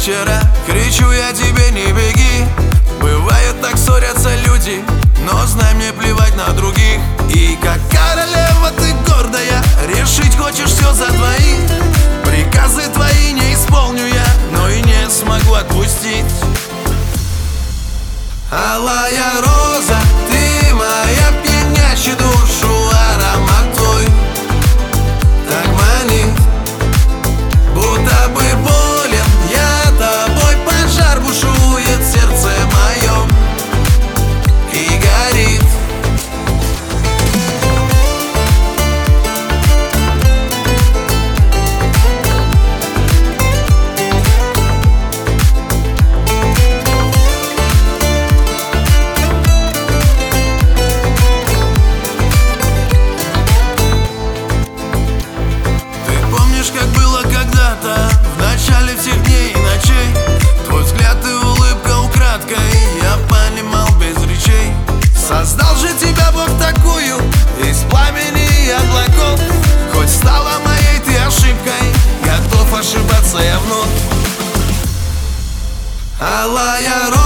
вчера. Кричу я тебе, не беги. Бывает, так ссорятся люди, но знай, мне плевать на других. И как королева ты гордая, решить хочешь все за двоих. Приказы твои не исполню я, но и не смогу отпустить. Алая роза, ты моя, пьянящая душу аромат твой так манит, будто бы болен я тобой. Пожар бушует в сердце моем и горит. Как было когда-то, в начале всех дней и ночей. Твой взгляд и улыбка украдкой, я понимал без речей. Создал же тебя Бог такую из пламени и облаков. Хоть стала моей ты ошибкой, готов ошибаться я вновь. Алая роза.